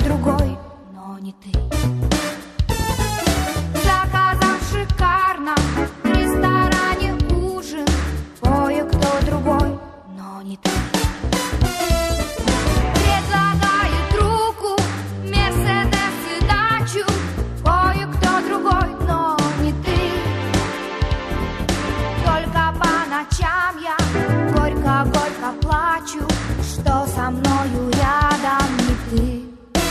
другой, но не ты. Заказал шикарно в ресторане ужин, кое-кто другой, но не ты. Предлагает руку, Мерседес и дачу, кое-кто другой, но не ты. Только по ночам я горько-горько плачу, что со мною рядом не ты.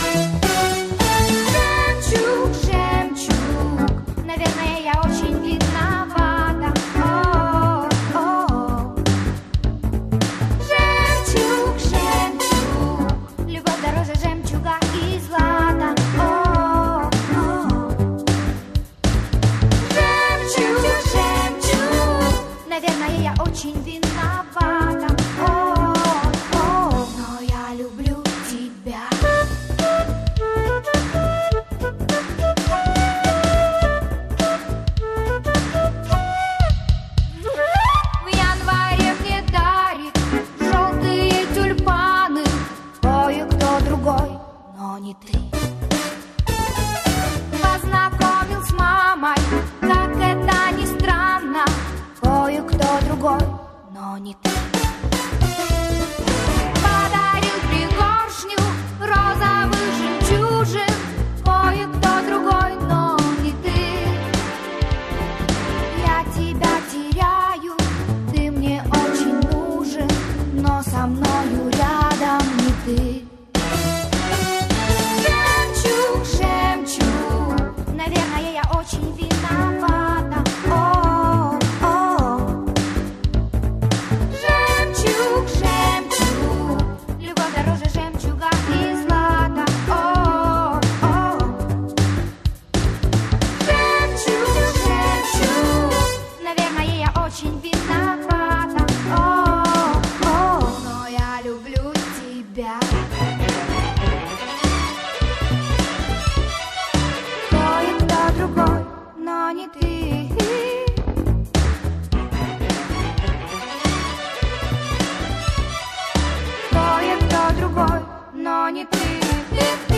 Жемчуг, жемчуг, наверное, я очень виновата. О-о-о. Жемчуг, жемчуг, любовь дороже жемчуга и злата. О-о-о. Жемчуг, жемчуг, наверное, я очень виновата. О-о-о. Но я люблю тебя. В январе мне дарит желтые тюльпаны кое-кто другой, но не ты. Познакомил с мамой, как это ни странно, кое-кто другой, но не ты. Подарил пригоршню розовых жемчужин, кое-кто другой, но не ты. Я тебя теряю, ты мне очень нужен, но со мною рядом не ты. Жемчуг, жемчуг, наверное, я очень виновата. О-о-о. Жемчуг, жемчуг, любовь дороже жемчуга и злата. О-о-о. Жемчуг, жемчуг, наверное, я очень виновата. О-о-о. Но я люблю тебя. Кое-кто другой, но не ты. Кое-кто другой, но не ты.